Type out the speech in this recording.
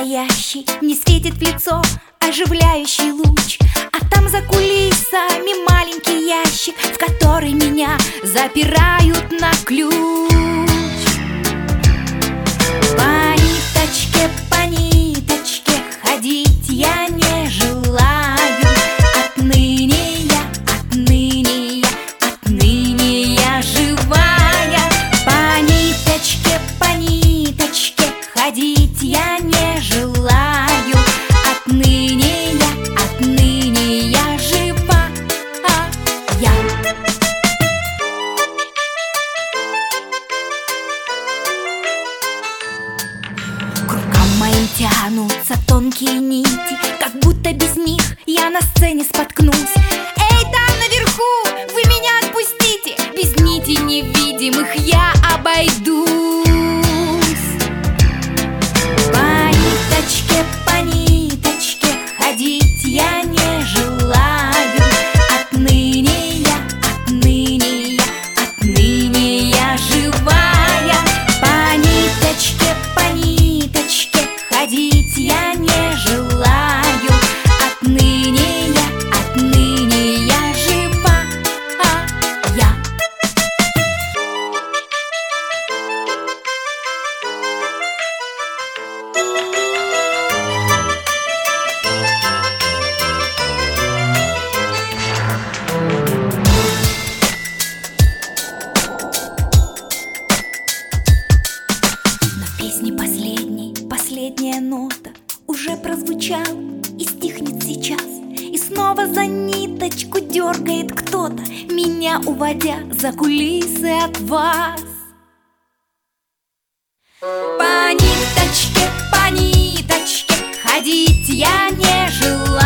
настоящий не светит в лицо оживляющий луч, а там за кулисами маленький ящик, в который меня запирают на ключ. По ниточке ходить я не желаю. Отныне я живая. По ниточке ходить я не желаю. Отныне я живая. К рукам моим тянутся тонкие нити, как будто без них я на сцене споткнусь. Эй, там наверху, вы меня отпустите, без нитей невидимых я обойдусь. По ниточке ходить я не желаю. Отныне я живая. По ниточке ходить я не желаю. Отныне я живая. Песни последняя нота уже прозвучала и стихнет сейчас. И снова за ниточку дергает кто-то, меня уводя за кулисы от вас. По ниточке ходить я не желаю.